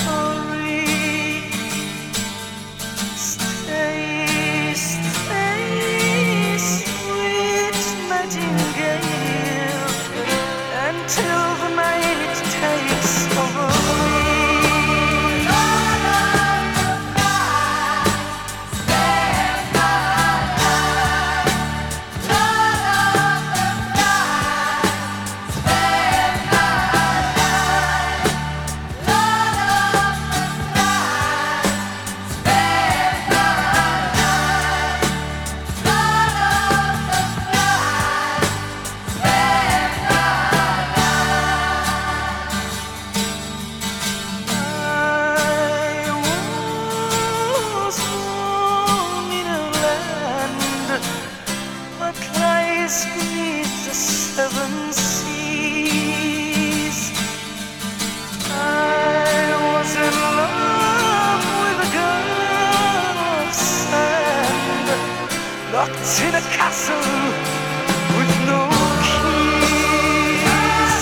hurry. Stay, stay, sweet nightingale, until the night takes over me. Beneath the seven seas, I was in love with a girl of sand, locked in a castle with no keys.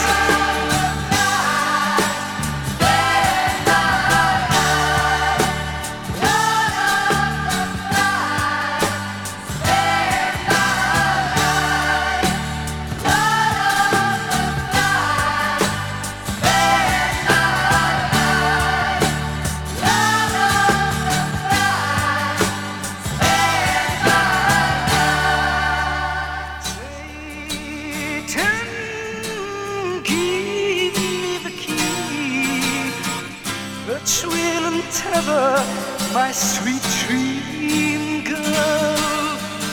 Which will untether my sweet dream girl.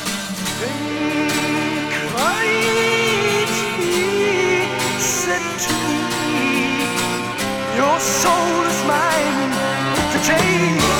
Then quietly said to me, your soul is mine today.